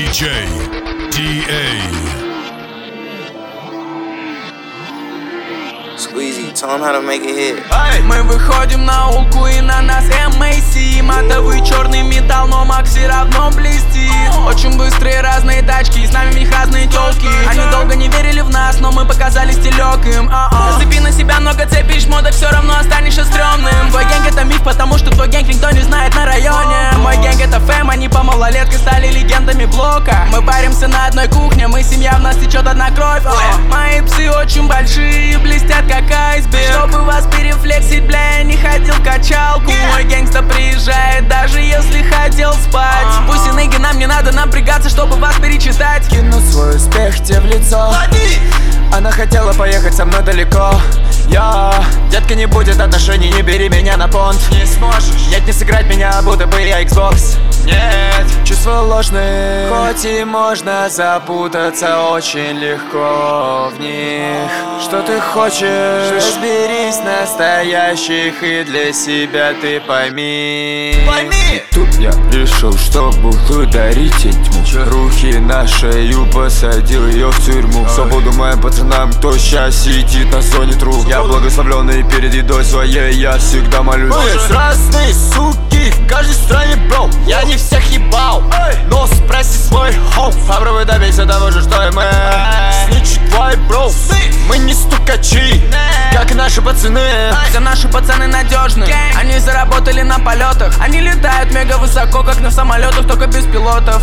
DJ DA. Squeezy, tell him how to make it hit. Мы выходим на улку и на нас MAC. Матовый черный металл, но Мак все равно блестит. Очень быстрые разные тачки, и с нами в них разные тёлки. Они долго не верили в нас, но мы показали стилёк им. Нацепи на себя много цепей, шмоток, все равно останешься стрёмным. Твой гэнг это миф, потому что твой гэнг никто не знает на районе. Мой гэнг это фэм, они по малолетке стали легендами блока. Мы паримся на одной кухне, мы семья, в нас течет одна кровь. Мои псы очень большие, блестят как айсберг. Чтобы вас перефлексить, бля, я не ходил в качалку. Мой гэнгста приезжает, даже если хотел спать. Пусть и ныги, нам не надо напрягаться, чтобы вас перечитать. Кину свой успех тебе в лицо. Она хотела поехать со мной далеко. Детка, не будет отношений, не бери меня на понт. Не сможешь. Нет, не сыграть меня, будто бы я Xbox. Нет, чувства ложные, хоть и можно запутаться очень легко в них. Что ты хочешь? Разберись в настоящих, и для себя ты пойми. Тут я решил, чтобы ударить тьму. Руки на шею, посадил ее в тюрьму. Свободу моим пацанам, кто щас сидит на зоне труп. Я благословленный перед едой своей, я всегда молюсь. Мы есть разные суки в каждой стране, бро. Я не всех ебал, но спроси свой хоум. Попробуй добейся того же, что и мы. Снич твой, бро. Мы не стукачи, как наши пацаны. Все наши пацаны надежны. Они заработали на полетах. Они летают мега высоко, как на самолетах, только без пилотов.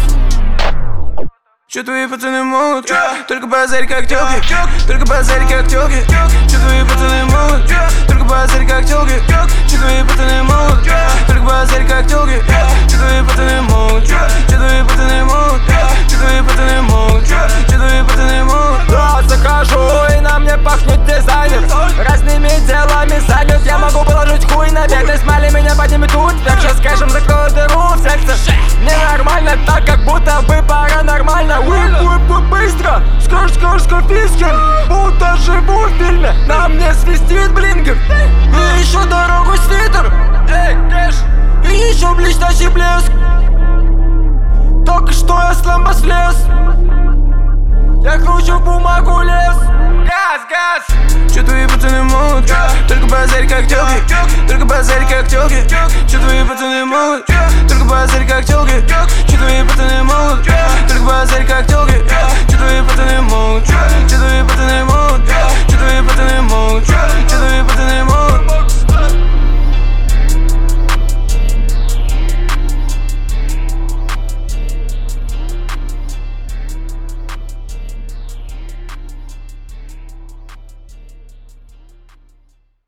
Че твои пацаны могут? Только базарь как тёлки. Только базарь как тёлки. Че твои пацаны могут? Только базарь как тёлки. Че твои пацаны могут? Только базарь как тёлки. Че твои пацаны могут? Че твои пацаны могут? Че твои пацаны могут? Че твои пацаны могут? Да, захожу и на мне пахнет дизайнер. Разными делами занят. Я могу положить хуй на бедность. Мали меня поднимет тут. Так что скажем, закрою дыру в сердце. Ненормально, так как будто бы паранормально. Быстро, скоро фискер. Будто живу в фильме. На мне свистит блингер. И еще дорогу свитер. И еще блестящий блеск. Только что я с ламба слез. Я кручу бумагу лес. Газ. Че твои пацаны могут? Только базарь как тёлки. Только базарь как тёлки. Че твои пацаны могут? Только базарь как тёлки. Че твои пацаны могут?